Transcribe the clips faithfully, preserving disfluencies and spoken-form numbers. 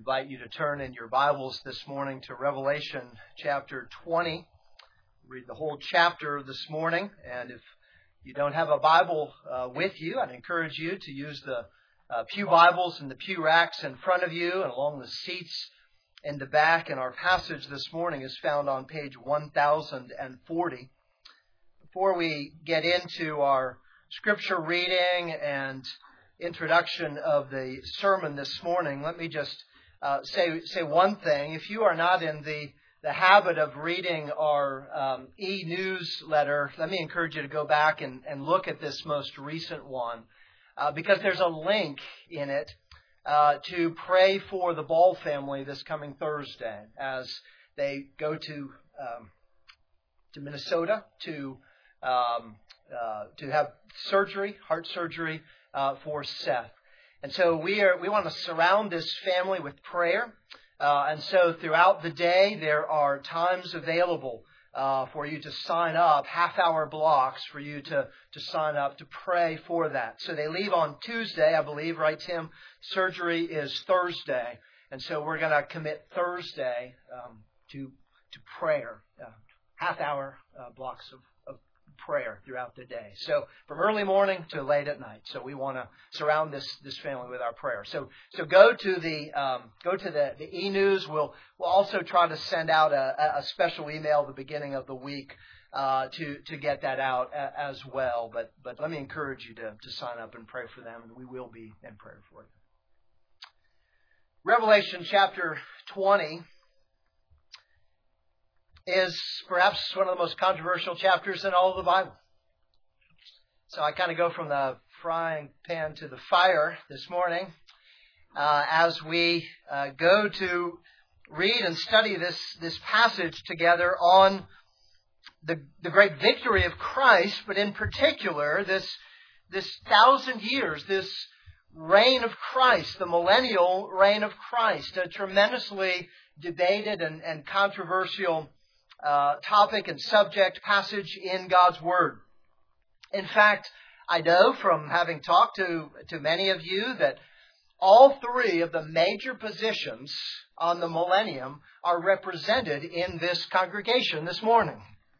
invite you to turn in your Bibles this morning to Revelation chapter twenty. Read the whole chapter this morning, and if you don't have a Bible uh, with you, I'd encourage you to use the uh, pew Bibles and the pew racks in front of you and along the seats in the back. And our passage this morning is found on page one thousand forty. Before we get into our scripture reading and introduction of the sermon this morning, let me just uh, say say one thing. If you are not in the, the habit of reading our um, e-newsletter, let me encourage you to go back and, and look at this most recent one, uh, because there's a link in it uh, to pray for the Ball family this coming Thursday as they go to um, to Minnesota to um, uh, to have surgery, heart surgery, Uh, for Seth. And so we are we want to surround this family with prayer. Uh, and so throughout the day, there are times available uh, for you to sign up, half-hour blocks for you to, to sign up to pray for that. So they leave on Tuesday, I believe, right, Tim? Surgery is Thursday. And so we're going to commit Thursday um, to, to prayer, uh, half-hour uh, blocks of prayer throughout the day. So from early morning to late at night. So we want to surround this this family with our prayer. So so go to the um, go to the, the e-news. We'll we'll also try to send out a, a special email at the beginning of the week uh, to to get that out a, as well. But but let me encourage you to to sign up and pray for them, and we will be in prayer for you. Revelation chapter twenty is perhaps one of the most controversial chapters in all of the Bible. So I kind of go from the frying pan to the fire this morning uh, as we uh, go to read and study this, this passage together on the, the great victory of Christ, but in particular this, this thousand years, this reign of Christ, the millennial reign of Christ, a tremendously debated and, and controversial Uh, topic and subject passage in God's Word. In fact, I know from having talked to, to many of you that all three of the major positions on the millennium are represented in this congregation this morning.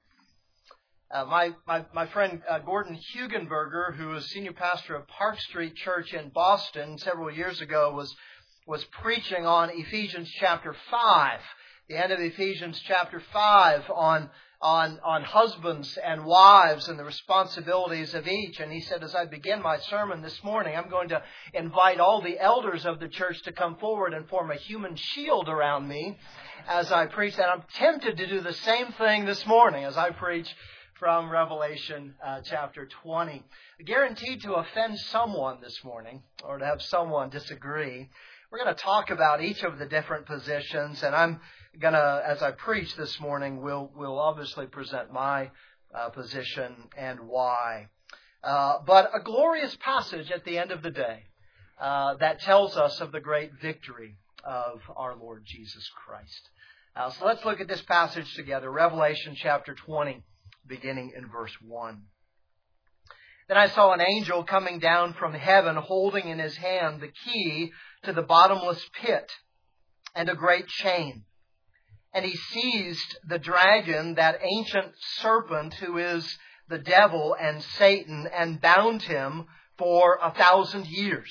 Uh, my, my, my friend uh, Gordon Hugenberger, who was senior pastor of Park Street Church in Boston several years ago, was, was preaching on Ephesians chapter five. The end of Ephesians chapter five on, on, on husbands and wives and the responsibilities of each. And he said, as I begin my sermon this morning, I'm going to invite all the elders of the church to come forward and form a human shield around me as I preach. And I'm tempted to do the same thing this morning as I preach from Revelation uh, chapter twenty. Guaranteed to offend someone this morning or to have someone disagree. We're going to talk about each of the different positions, and I'm going to, as I preach this morning, will will obviously present my uh, position and why. Uh, but a glorious passage at the end of the day uh, that tells us of the great victory of our Lord Jesus Christ. Uh, so let's look at this passage together, Revelation chapter twenty, beginning in verse one. Then I saw an angel coming down from heaven, holding in his hand the key to the bottomless pit and a great chain. And he seized the dragon, that ancient serpent who is the devil and Satan, and bound him for a thousand years,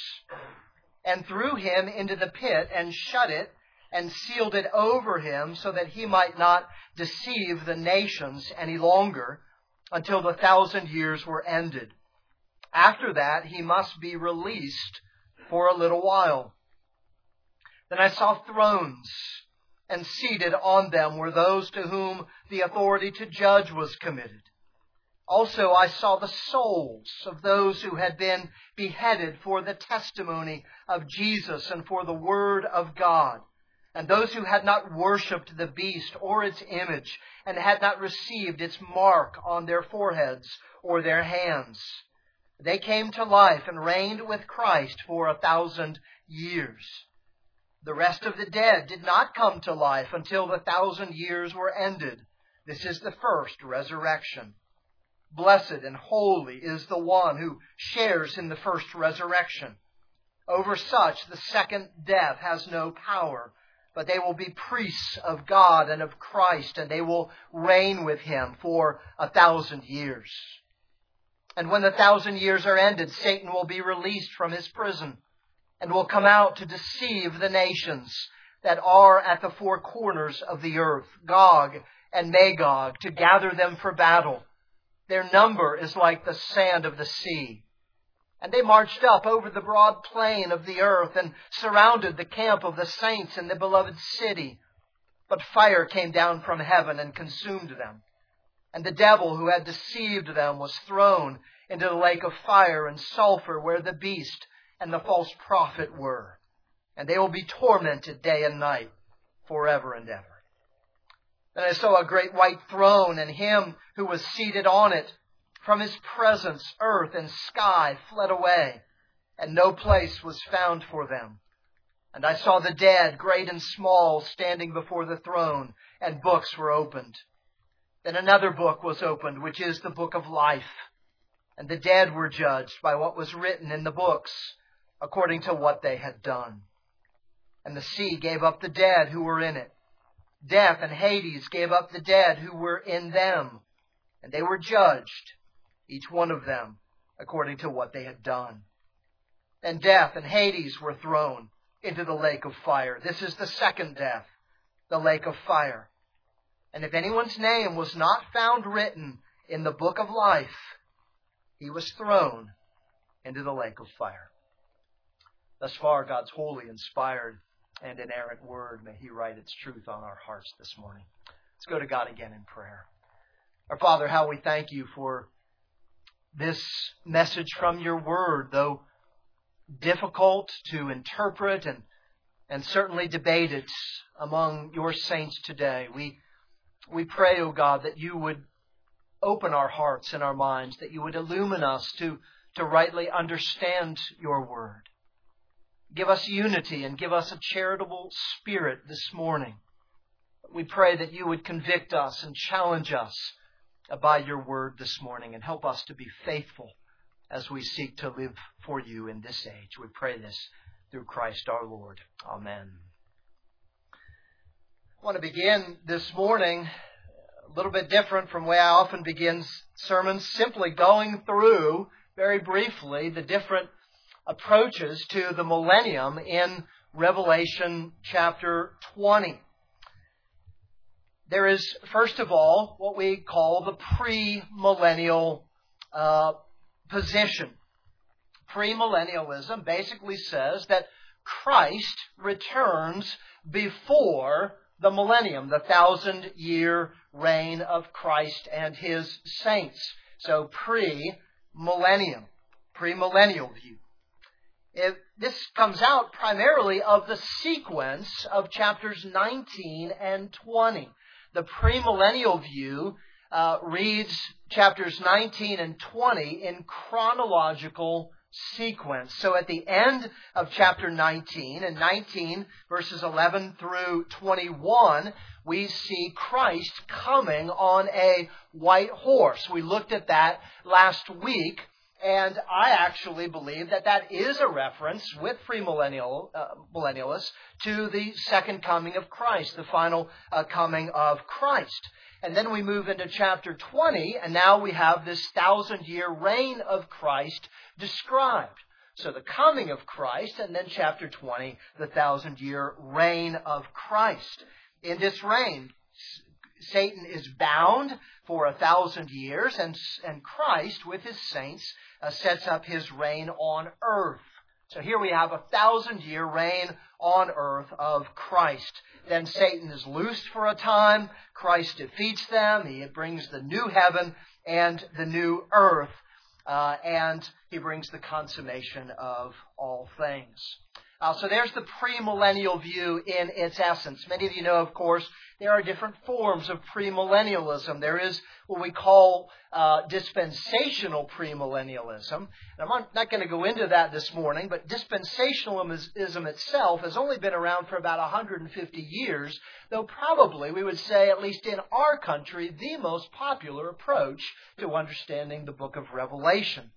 and threw him into the pit and shut it and sealed it over him so that he might not deceive the nations any longer until the thousand years were ended. After that, he must be released for a little while. Then I saw thrones, and seated on them were those to whom the authority to judge was committed. Also I saw the souls of those who had been beheaded for the testimony of Jesus and for the word of God, and those who had not worshipped the beast or its image, and had not received its mark on their foreheads or their hands. They came to life and reigned with Christ for a thousand years. The rest of the dead did not come to life until the thousand years were ended. This is the first resurrection. Blessed and holy is the one who shares in the first resurrection. Over such, the second death has no power, but they will be priests of God and of Christ, and they will reign with Him for a thousand years. And when the thousand years are ended, Satan will be released from his prison and will come out to deceive the nations that are at the four corners of the earth, Gog and Magog, to gather them for battle. Their number is like the sand of the sea. And they marched up over the broad plain of the earth and surrounded the camp of the saints in the beloved city. But fire came down from heaven and consumed them. And the devil who had deceived them was thrown into the lake of fire and sulfur, where the beast and the false prophet were. And they will be tormented day and night forever and ever. Then I saw a great white throne, and Him who was seated on it. From His presence, earth and sky fled away, and no place was found for them. And I saw the dead, great and small, standing before the throne, and books were opened. Then another book was opened, which is the book of life. And the dead were judged by what was written in the books, according to what they had done. And the sea gave up the dead who were in it. Death and Hades gave up the dead who were in them. And they were judged, each one of them, according to what they had done. And death and Hades were thrown into the lake of fire. This is the second death, the lake of fire. And if anyone's name was not found written in the book of life, he was thrown into the lake of fire. Thus far, God's holy, inspired, and inerrant word, may He write its truth on our hearts this morning. Let's go to God again in prayer. Our Father, how we thank You for this message from Your word, though difficult to interpret and, and certainly debated among Your saints today. We, we pray, O God, that You would open our hearts and our minds, that You would illumine us to, to rightly understand Your word. Give us unity and give us a charitable spirit this morning. We pray that You would convict us and challenge us by Your word this morning, and help us to be faithful as we seek to live for You in this age. We pray this through Christ our Lord. Amen. I want to begin this morning a little bit different from the way I often begin sermons, simply going through very briefly the different approaches to the millennium in Revelation chapter twenty. There is, first of all, what we call the premillennial uh, position. Premillennialism basically says that Christ returns before the millennium, the thousand-year reign of Christ and His saints. So pre-millennium, premillennial view. It, this comes out primarily of the sequence of chapters nineteen and twenty. The premillennial view uh, reads chapters nineteen and twenty in chronological sequence. So at the end of chapter nineteen, and nineteen verses eleven through twenty-one, we see Christ coming on a white horse. We looked at that last week. And I actually believe that that is a reference with premillennial uh, millennialists to the second coming of Christ, the final uh, coming of Christ. And then we move into chapter twenty, and now we have this thousand-year reign of Christ described. So the coming of Christ, and then chapter twenty, the thousand-year reign of Christ. In this reign, Satan is bound for a thousand years, and, and Christ, with His saints, uh, sets up His reign on earth. So here we have a thousand-year reign on earth of Christ. Then Satan is loosed for a time. Christ defeats them. He brings the new heaven and the new earth. Uh, and He brings the consummation of all things. Uh, so there's the premillennial view in its essence. Many of you know, of course, there are different forms of premillennialism. There is what we call uh, dispensational premillennialism. And I'm not going to go into that this morning, but dispensationalism itself has only been around for about one hundred fifty years, though probably we would say, at least in our country, the most popular approach to understanding the book of Revelation.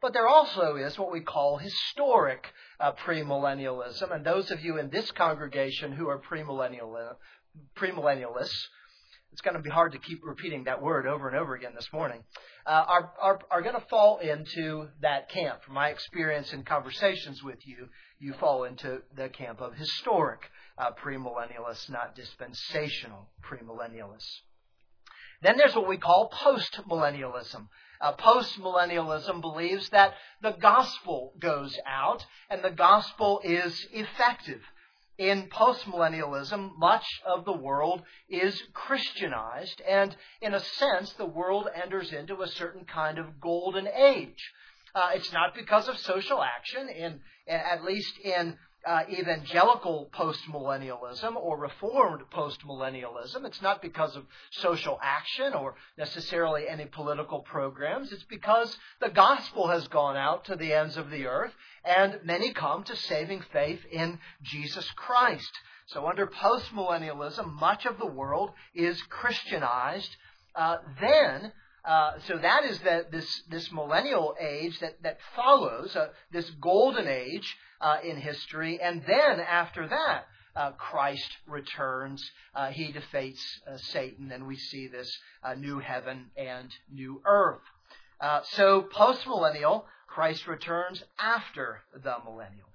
But there also is what we call historic uh, premillennialism. And those of you in this congregation who are premillennial, premillennialists, it's going to be hard to keep repeating that word over and over again this morning, uh, are, are, are going to fall into that camp. From my experience in conversations with you, you fall into the camp of historic uh, premillennialists, not dispensational premillennialists. Then there's what we call postmillennialism. Uh, postmillennialism believes that the gospel goes out and the gospel is effective. In postmillennialism, much of the world is Christianized, and in a sense, the world enters into a certain kind of golden age. Uh, it's not because of social action, in at least in uh, evangelical postmillennialism or reformed postmillennialism. It's not because of social action or necessarily any political programs. It's because the gospel has gone out to the ends of the earth, and many come to saving faith in Jesus Christ. So under postmillennialism, much of the world is Christianized. Uh, then, uh, so that is the, this this millennial age that that follows uh, this golden age uh, in history, and then after that, uh, Christ returns. Uh, he defeats uh, Satan, and we see this uh, new heaven and new earth. Uh, so postmillennial, Christ returns after the millennial.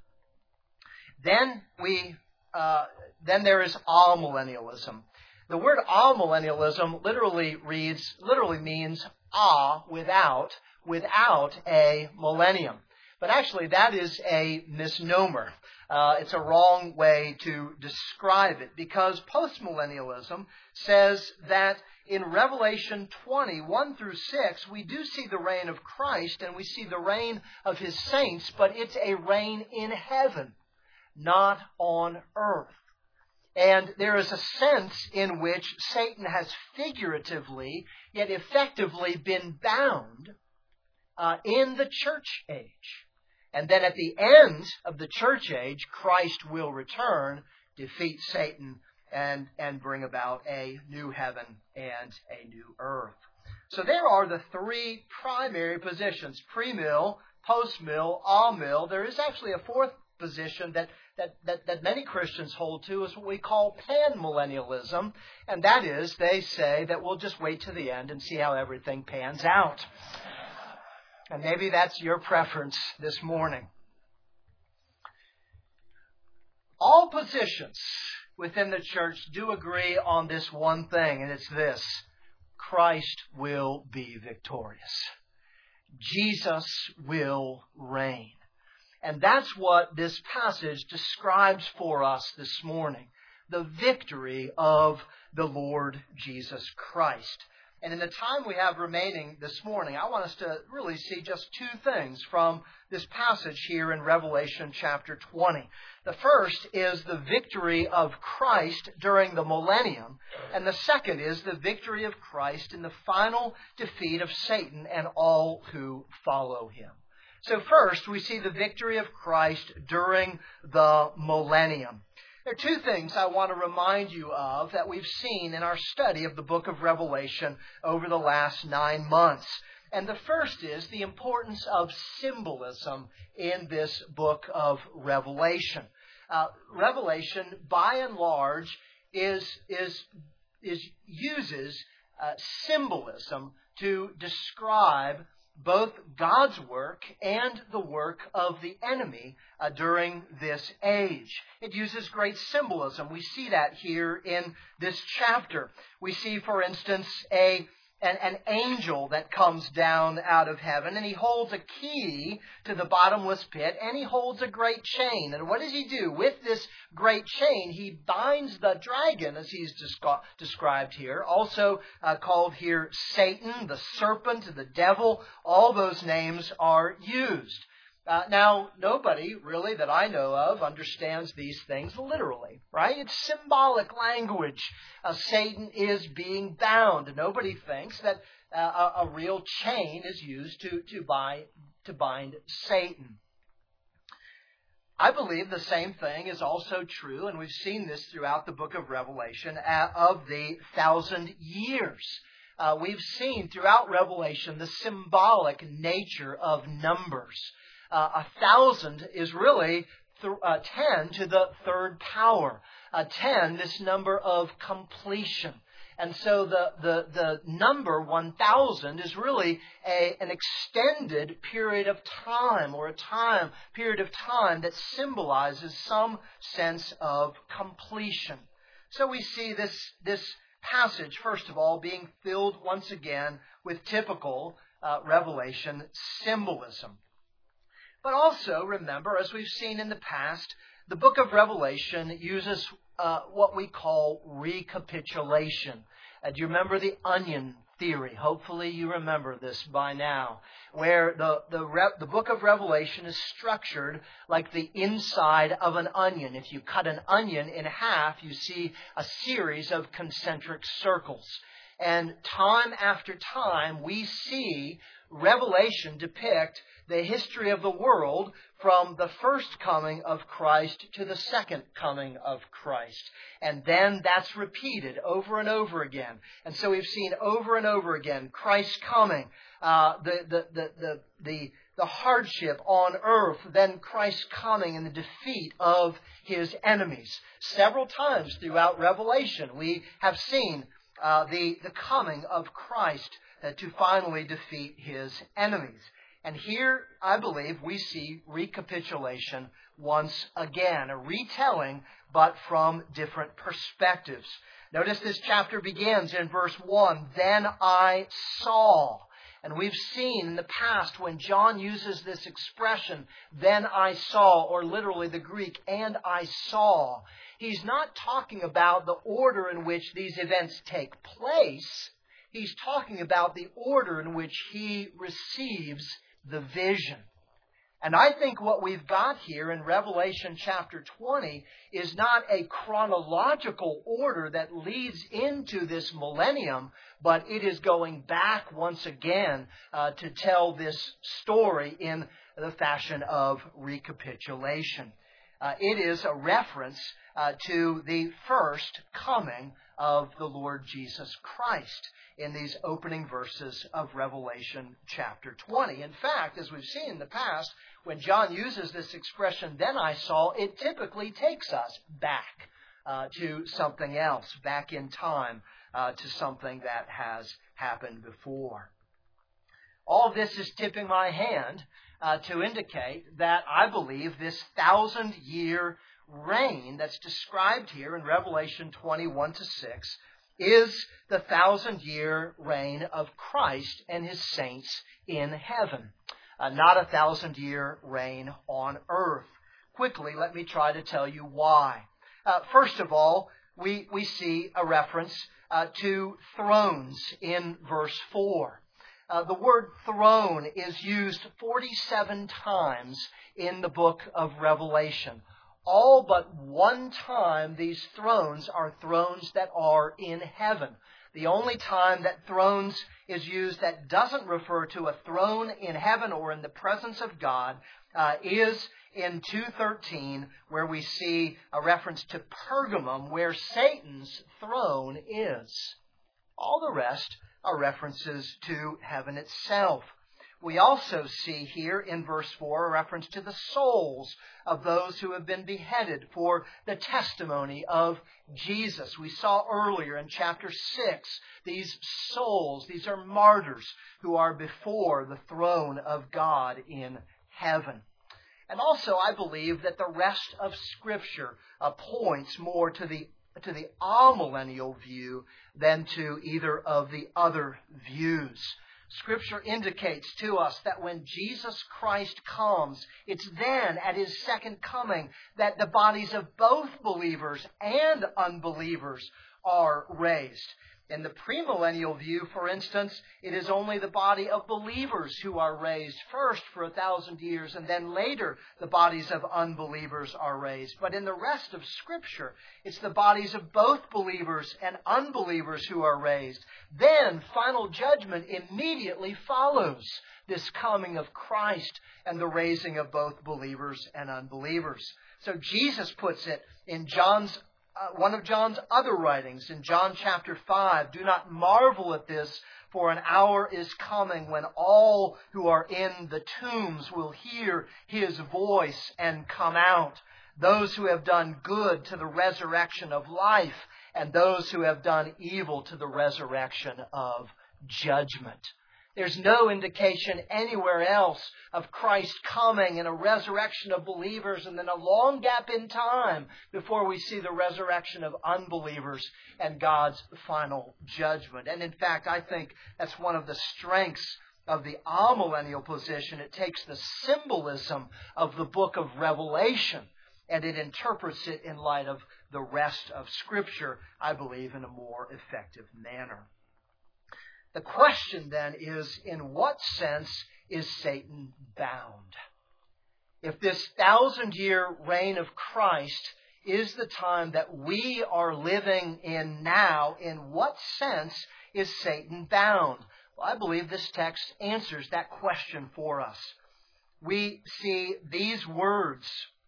Then we, uh, then there is amillennialism. The word amillennialism literally reads, literally means ah without, without a millennium. But actually, that is a misnomer. Uh, it's a wrong way to describe it, because postmillennialism says that in Revelation twenty, one through six, we do see the reign of Christ and we see the reign of His saints, but it's a reign in heaven, not on earth. And there is a sense in which Satan has figuratively, yet effectively, been bound uh, in the church age. And then at the end of the church age, Christ will return, defeat Satan, and, and bring about a new heaven and a new earth. So there are the three primary positions: pre-mill, post-mill, all-mill. There is actually a fourth position that, that, that, that many Christians hold to, is what we call panmillennialism. And that is, they say that we'll just wait to the end and see how everything pans out. And maybe that's your preference this morning. All positions within the church do agree on this one thing, and it's this: Christ will be victorious. Jesus will reign. And that's what this passage describes for us this morning: the victory of the Lord Jesus Christ. And in the time we have remaining this morning, I want us to really see just two things from this passage here in Revelation chapter twenty. The first is the victory of Christ during the millennium, and the second is the victory of Christ in the final defeat of Satan and all who follow him. So first, we see the victory of Christ during the millennium. There are two things I want to remind you of that we've seen in our study of the book of Revelation over the last nine months. And the first is the importance of symbolism in this book of Revelation. Uh, Revelation, by and large, is, is, is uses uh, symbolism to describe both God's work and the work of the enemy uh, during this age. It uses great symbolism. We see that here in this chapter. We see, for instance, a an, an angel that comes down out of heaven, and he holds a key to the bottomless pit, and he holds a great chain. And what does he do? With this great chain, he binds the dragon, as he's descri- described here, also uh, called here Satan, the serpent, the devil. All those names are used. Uh, now, nobody really that I know of understands these things literally, right? It's symbolic language. Uh, Satan is being bound. Nobody thinks that uh, a, a real chain is used to, to, bind, to bind Satan. I believe the same thing is also true, and we've seen this throughout the book of Revelation, uh, of the thousand years. uh, we've seen throughout Revelation the symbolic nature of numbers. Uh, a thousand is really th- uh, ten to the third power. Uh, ten, this number of completion. And so the, the, the number one thousand is really a, an extended period of time, or a time period of time that symbolizes some sense of completion. So we see this, this passage, first of all, being filled once again with typical uh, Revelation symbolism. But also, remember, as we've seen in the past, the book of Revelation uses uh, what we call recapitulation. Uh, do you remember the onion theory? Hopefully you remember this by now, where the, the, Re- the book of Revelation is structured like the inside of an onion. If you cut an onion in half, you see a series of concentric circles. And time after time, we see Revelation depict the history of the world from the first coming of Christ to the second coming of Christ. And then that's repeated over and over again. And so we've seen over and over again Christ's coming, uh, the, the, the, the, the, the hardship on earth, then Christ's coming and the defeat of his enemies. Several times throughout Revelation, we have seen uh, the, the coming of Christ uh, to finally defeat his enemies. And here, I believe, we see recapitulation once again, a retelling, but from different perspectives. Notice this chapter begins in verse one, "Then I saw." And we've seen in the past when John uses this expression, "then I saw," or literally the Greek, "and I saw," he's not talking about the order in which these events take place. He's talking about the order in which he receives the vision. And I think what we've got here in Revelation chapter twenty is not a chronological order that leads into this millennium, but it is going back once again uh, to tell this story in the fashion of recapitulation. Uh, it is a reference uh, to the first coming of the Lord Jesus Christ in these opening verses of Revelation chapter twenty. In fact, as we've seen in the past, when John uses this expression, "then I saw," it typically takes us back uh, to something else, back in time uh, to something that has happened before. All this is tipping my hand uh, to indicate that I believe this thousand-year reign that's described here in Revelation twenty-one to six is the thousand-year reign of Christ and his saints in heaven, uh, not a thousand-year reign on earth. Quickly, let me try to tell you why. Uh, first of all, we, we see a reference uh, to thrones in verse four. Uh, the word throne is used forty-seven times in the book of Revelation. All but one time these thrones are thrones that are in heaven. The only time that thrones is used that doesn't refer to a throne in heaven or in the presence of God uh, is in two thirteen, where we see a reference to Pergamum, where Satan's throne is. All the rest are references to heaven itself. We also see here in verse four a reference to the souls of those who have been beheaded for the testimony of Jesus. We saw earlier in chapter six, these souls, these are martyrs who are before the throne of God in heaven. And also I believe that the rest of Scripture uh, points more to the to the amillennial view than to either of the other views. Scripture indicates to us that when Jesus Christ comes, it's then at his second coming that the bodies of both believers and unbelievers are raised. In the premillennial view, for instance, it is only the body of believers who are raised first for a thousand years, and then later the bodies of unbelievers are raised. But in the rest of Scripture, it's the bodies of both believers and unbelievers who are raised. Then final judgment immediately follows this coming of Christ and the raising of both believers and unbelievers. So Jesus puts it in John's uh, one of John's other writings in John chapter five. Do not marvel at this, for an hour is coming when all who are in the tombs will hear his voice and come out. Those who have done good to the resurrection of life, and those who have done evil to the resurrection of judgment. There's no indication anywhere else of Christ coming and a resurrection of believers and then a long gap in time before we see the resurrection of unbelievers and God's final judgment. And in fact, I think that's one of the strengths of the amillennial position. It takes the symbolism of the book of Revelation and it interprets it in light of the rest of Scripture, I believe, in a more effective manner. The question then is, in what sense is Satan bound? If this thousand-year reign of Christ is the time that we are living in now, in what sense is Satan bound? Well, I believe this text answers that question for us. We see these words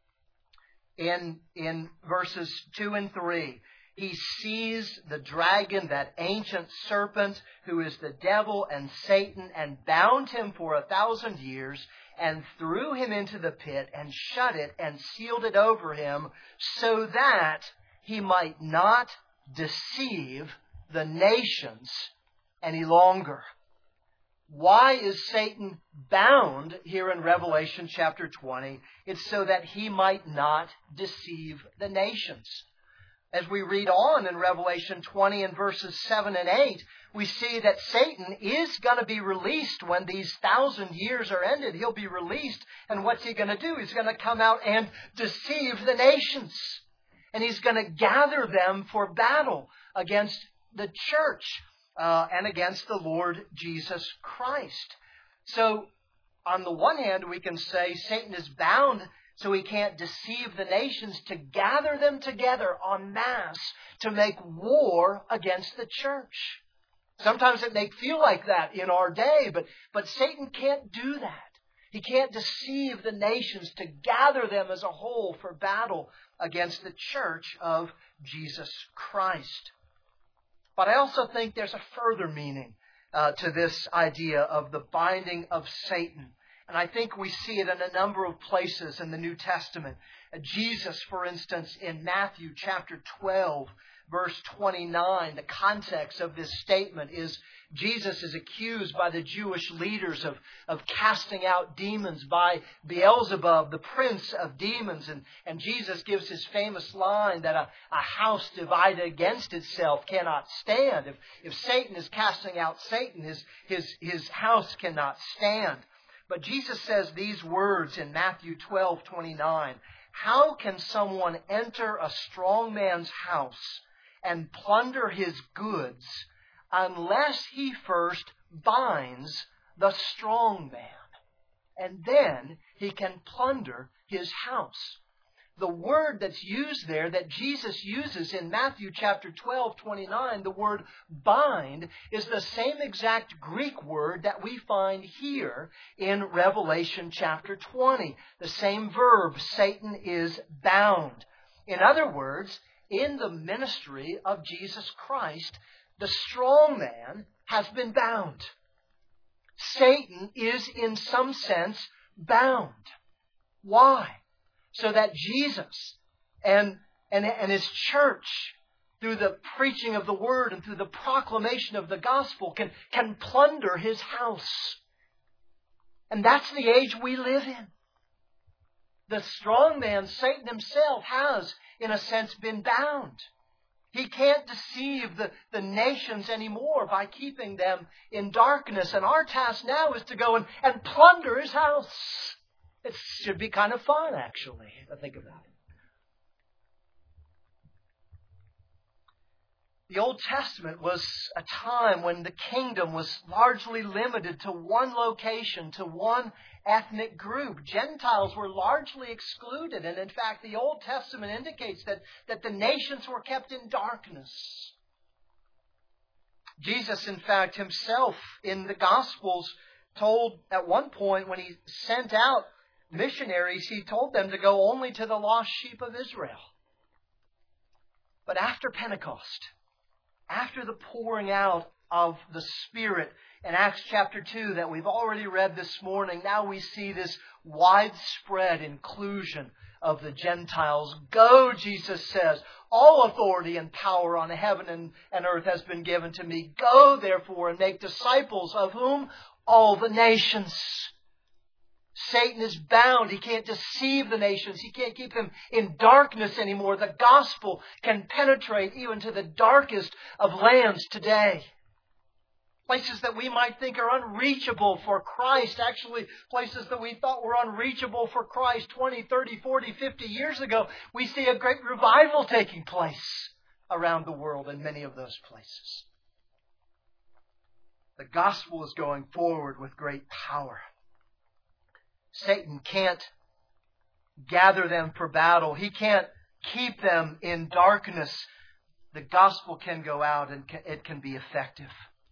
in, in verses two and three. He seized the dragon, that ancient serpent, who is the devil and Satan, and bound him for a thousand years, and threw him into the pit, and shut it, and sealed it over him, so that he might not deceive the nations any longer. Why is Satan bound here in Revelation chapter twenty? It's so that he might not deceive the nations. As we read on in Revelation twenty and verses seven and eight, we see that Satan is going to be released when these thousand years are ended. He'll be released, and what's he going to do? He's going to come out and deceive the nations. And he's going to gather them for battle against the church uh, and against the Lord Jesus Christ. So, on the one hand, we can say Satan is bound so he can't deceive the nations, to gather them together en masse to make war against the church. Sometimes it may feel like that in our day, but, but Satan can't do that. He can't deceive the nations to gather them as a whole for battle against the church of Jesus Christ. But I also think there's a further meaning uh, to this idea of the binding of Satan. And I think we see it in a number of places in the New Testament. Jesus, for instance, in Matthew chapter twelve, verse twenty-nine, the context of this statement is Jesus is accused by the Jewish leaders of, of casting out demons by Beelzebub, the prince of demons. And, and Jesus gives his famous line that a, a house divided against itself cannot stand. If, if Satan is casting out Satan, his, his, his house cannot stand. But Jesus says these words in Matthew twelve twenty-nine. How can someone enter a strong man's house and plunder his goods unless he first binds the strong man? And then he can plunder his house. The word that's used there, that Jesus uses in Matthew chapter twelve twenty-nine, the word bind, is the same exact Greek word that we find here in Revelation chapter twenty. The same verb, Satan is bound. In other words, in the ministry of Jesus Christ, the strong man has been bound. Satan is in some sense bound. Why? So that Jesus and, and, and His church, through the preaching of the Word and through the proclamation of the gospel, can, can plunder His house. And that's the age we live in. The strong man, Satan himself, has, in a sense, been bound. He can't deceive the, the nations anymore by keeping them in darkness. And our task now is to go and, and plunder his house. It should be kind of fun, actually, to think about it. The Old Testament was a time when the kingdom was largely limited to one location, to one ethnic group. Gentiles were largely excluded. And in fact, the Old Testament indicates that, that the nations were kept in darkness. Jesus, in fact, himself in the Gospels told at one point when he sent out missionaries, he told them to go only to the lost sheep of Israel. But after Pentecost, after the pouring out of the Spirit in Acts chapter two that we've already read this morning, now we see this widespread inclusion of the Gentiles. Go, Jesus says, all authority and power on heaven and, and earth has been given to me. Go, therefore, and make disciples of whom? All the nations. Satan is bound. He can't deceive the nations. He can't keep them in darkness anymore. The gospel can penetrate even to the darkest of lands today. Places that we might think are unreachable for Christ. Actually, places that we thought were unreachable for Christ twenty, thirty, forty, fifty years ago. We see a great revival taking place around the world in many of those places. The gospel is going forward with great power. Satan can't gather them for battle. He can't keep them in darkness. The gospel can go out and it can be effective.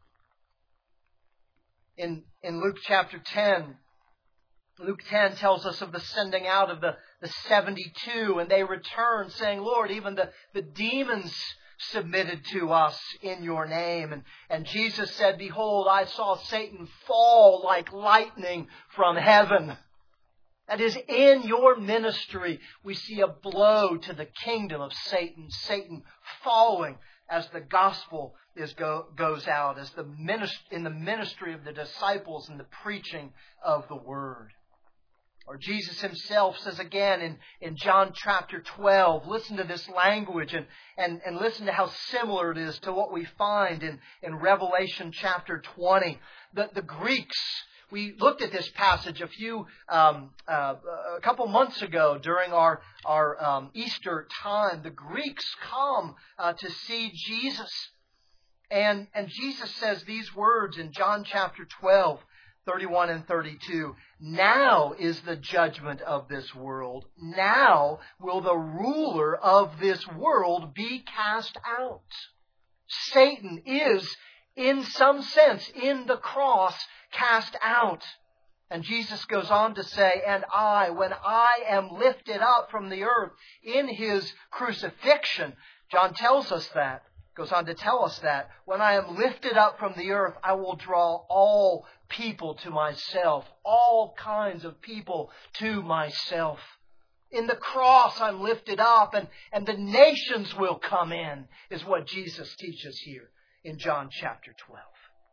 In, in Luke chapter ten, Luke ten tells us of the sending out of the, the seventy-two, and they return saying, Lord, even the, the demons submitted to us in your name. And, and Jesus said, behold, I saw Satan fall like lightning from heaven. That is, in your ministry, we see a blow to the kingdom of Satan. Satan falling as the gospel is go, goes out, as the minist, in the ministry of the disciples and the preaching of the word. Or Jesus himself says again in, in John chapter twelve, listen to this language and, and, and listen to how similar it is to what we find in, in Revelation chapter twenty. The, the Greeks, we looked at this passage a few, um, uh, a couple months ago during our, our um, Easter time. The Greeks come uh, to see Jesus. And, and Jesus says these words in John chapter twelve, thirty-one and thirty-two. Now is the judgment of this world. Now will the ruler of this world be cast out. Satan is, in some sense, in the cross, cast out. And Jesus goes on to say, and I, when I am lifted up from the earth in his crucifixion, John tells us that, goes on to tell us that, when I am lifted up from the earth, I will draw all people to myself, all kinds of people to myself. In the cross I'm lifted up, and, and the nations will come in, is what Jesus teaches here in John chapter twelve.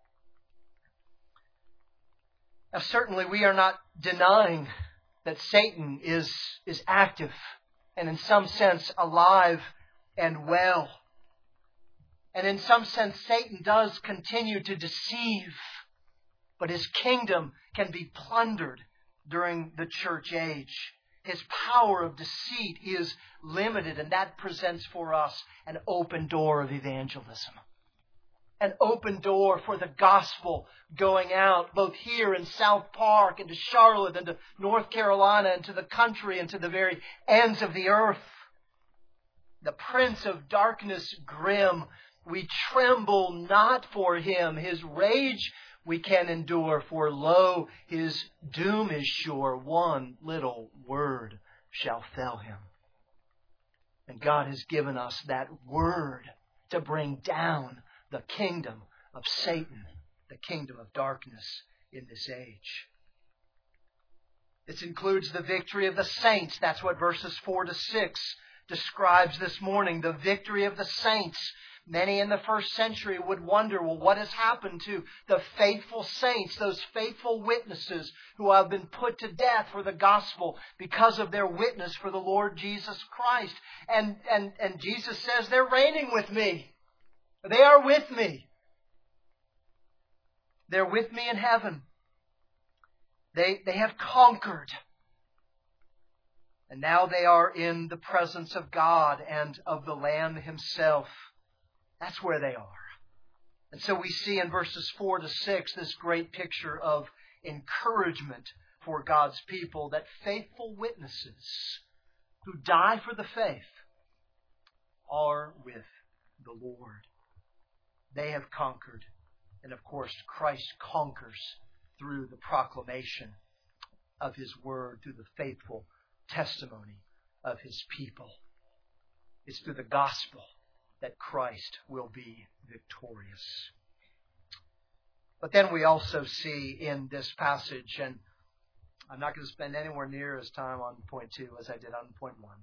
Now, certainly we are not denying that Satan is, is active and in some sense alive and well. And in some sense, Satan does continue to deceive, but his kingdom can be plundered during the church age. His power of deceit is limited, and that presents for us an open door of evangelism. An open door for the gospel going out, both here in South Park and to Charlotte and to North Carolina and to the country and to the very ends of the earth. The prince of darkness grim, we tremble not for him. His rage we can endure, for lo, his doom is sure. One little word shall fell him. And God has given us that word to bring down the kingdom of Satan, the kingdom of darkness in this age. This includes the victory of the saints. That's what verses four to six describes this morning. The victory of the saints. Many in the first century would wonder, well, what has happened to the faithful saints, those faithful witnesses who have been put to death for the gospel because of their witness for the Lord Jesus Christ? And, and, and Jesus says, they're reigning with me. They are with me. They're with me in heaven. They, they have conquered. And now they are in the presence of God and of the Lamb himself. That's where they are. And so we see in verses four to six this great picture of encouragement for God's people, that faithful witnesses who die for the faith are with the Lord. They have conquered. And of course, Christ conquers through the proclamation of his word, through the faithful testimony of his people. It's through the gospel that Christ will be victorious. But then we also see in this passage, and I'm not going to spend anywhere near as time on point two as I did on point one.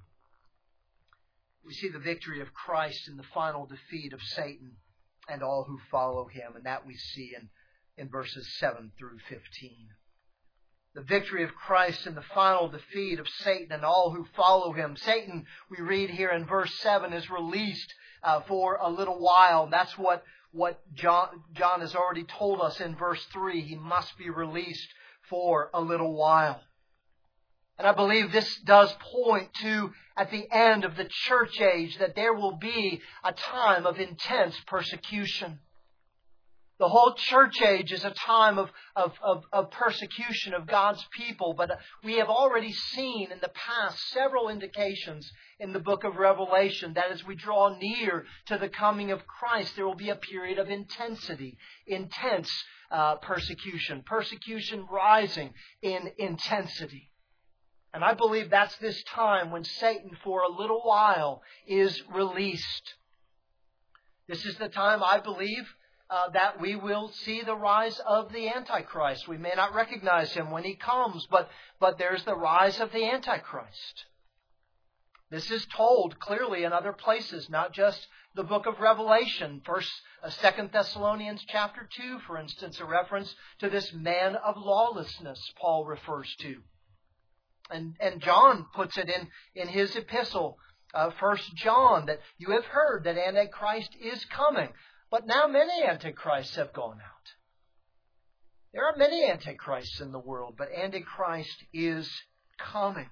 We see the victory of Christ in the final defeat of Satan and all who follow him, and that we see in, in verses seven through fifteen. The victory of Christ in the final defeat of Satan and all who follow him. Satan, we read here in verse seven, is released uh, for a little while. That's what, what John, John has already told us in verse three. He must be released for a little while. And I believe this does point to, at the end of the church age, that there will be a time of intense persecution. The whole church age is a time of, of, of, of persecution of God's people, but we have already seen in the past several indications in the book of Revelation that as we draw near to the coming of Christ, there will be a period of intensity, intense uh, persecution, persecution rising in intensity. And I believe that's this time when Satan, for a little while, is released. This is the time, I believe, Uh, that we will see the rise of the Antichrist. We may not recognize him when he comes, but, but there's the rise of the Antichrist. This is told clearly in other places, not just the book of Revelation. First, uh, Second Thessalonians chapter two, for instance, a reference to this man of lawlessness Paul refers to. And, and John puts it in, in his epistle, uh, First John, that you have heard that Antichrist is coming. But now many antichrists have gone out. There are many antichrists in the world, but Antichrist is coming.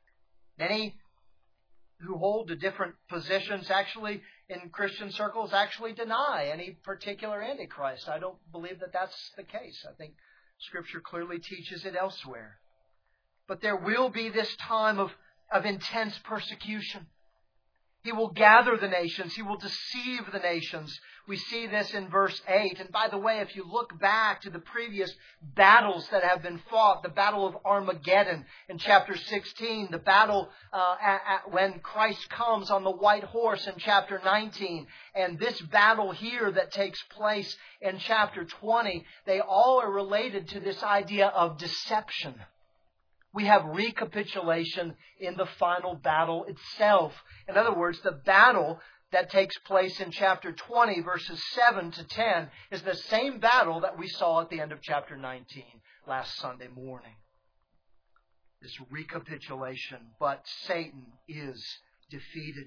Many who hold to different positions actually in Christian circles actually deny any particular Antichrist. I don't believe that that's the case. I think Scripture clearly teaches it elsewhere. But there will be this time of, of intense persecution. He will gather the nations. He will deceive the nations. We see this in verse eight. And by the way, if you look back to the previous battles that have been fought, the battle of Armageddon in chapter sixteen, the battle uh, at, at when Christ comes on the white horse in chapter nineteen, and this battle here that takes place in chapter twenty, they all are related to this idea of deception. We have recapitulation in the final battle itself. In other words, the battle that takes place in chapter twenty, verses seven to ten, is the same battle that we saw at the end of chapter nineteen last Sunday morning. This recapitulation, but Satan is defeated.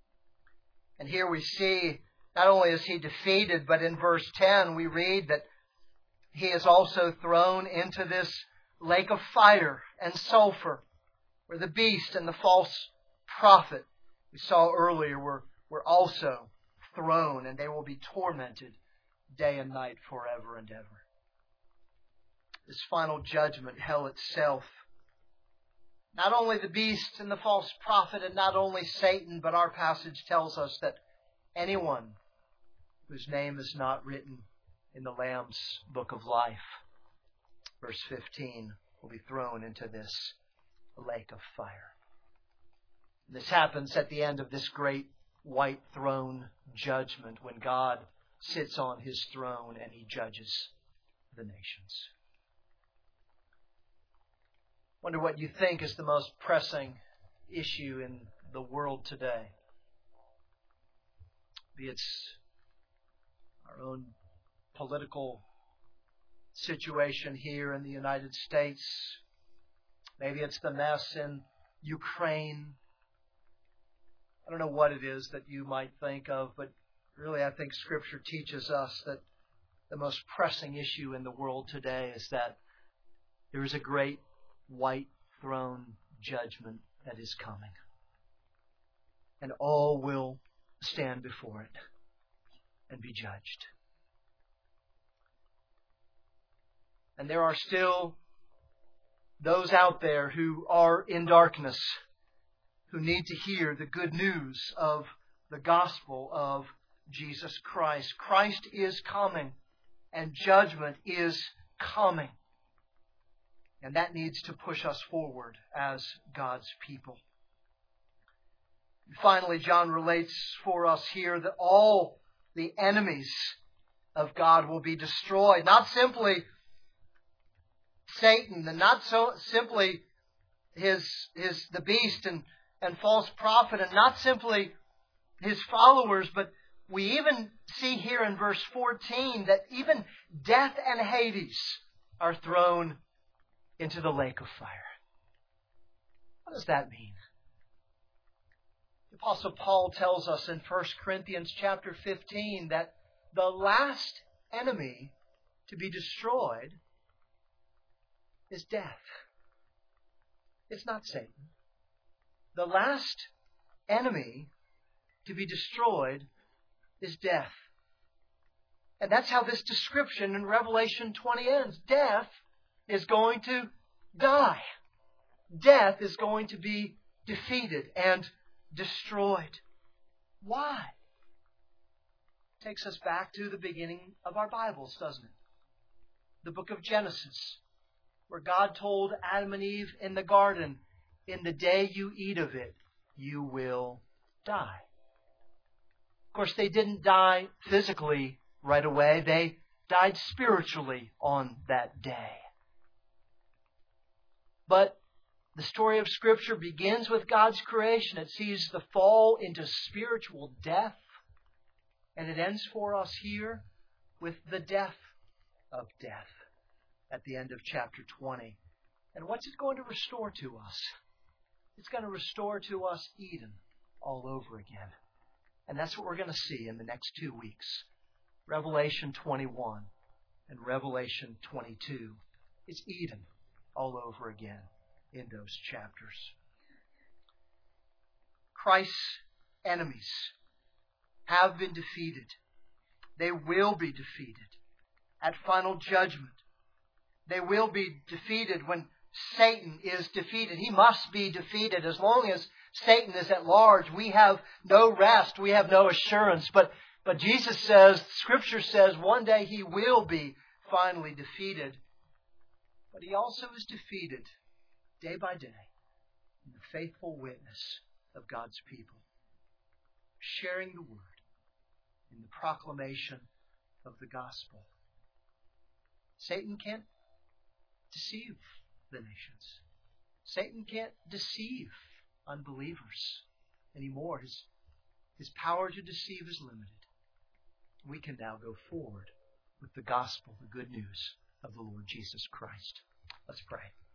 And here we see, not only is he defeated, but in verse ten we read that he is also thrown into this lake of fire and sulfur, where the beast and the false prophet we saw earlier were, were also thrown, and they will be tormented day and night forever and ever. This final judgment, hell itself, not only the beast and the false prophet, and not only Satan, but our passage tells us that anyone whose name is not written in the Lamb's book of life, verse fifteen, will be thrown into this lake of fire. This happens at the end of this great white throne judgment when God sits on his throne and he judges the nations. I wonder what you think is the most pressing issue in the world today. Be it our own political situation here in the United States. Maybe it's the mess in Ukraine. I don't know what it is that you might think of, but really I think Scripture teaches us that the most pressing issue in the world today is that there is a great white throne judgment that is coming. And all will stand before it and be judged. And there are still those out there who are in darkness, who need to hear the good news of the gospel of Jesus Christ. Christ is coming, and judgment is coming. And that needs to push us forward as God's people. Finally, John relates for us here that all the enemies of God will be destroyed. Not simply Satan, and not so simply his his the beast and, and false prophet, and not simply his followers, but we even see here in verse fourteen that even death and Hades are thrown into the lake of fire. What does that mean? The Apostle Paul tells us in First Corinthians chapter fifteen that the last enemy to be destroyed is death. It's not Satan. The last enemy to be destroyed is death. And that's how this description in Revelation twenty ends. Death is going to die. Death is going to be defeated and destroyed. Why? It takes us back to the beginning of our Bibles, doesn't it? The book of Genesis, where God told Adam and Eve in the garden, in the day you eat of it, you will die. Of course, they didn't die physically right away. They died spiritually on that day. But the story of Scripture begins with God's creation. It sees the fall into spiritual death. And it ends for us here with the death of death at the end of chapter twenty. And what's it going to restore to us? It's going to restore to us Eden all over again. And that's what we're going to see in the next two weeks. Revelation twenty-one and Revelation twenty-two. It's Eden all over again in those chapters. Christ's enemies have been defeated. They will be defeated at final judgment. They will be defeated when Satan is defeated. He must be defeated. As long as Satan is at large, we have no rest. We have no assurance. But, but Jesus says, Scripture says, one day he will be finally defeated. But he also is defeated day by day in the faithful witness of God's people, sharing the word in the proclamation of the gospel. Satan can't deceive the nations. Satan can't deceive unbelievers anymore. His, his power to deceive is limited. We can now go forward with the gospel, the good news of the Lord Jesus Christ. Let's pray.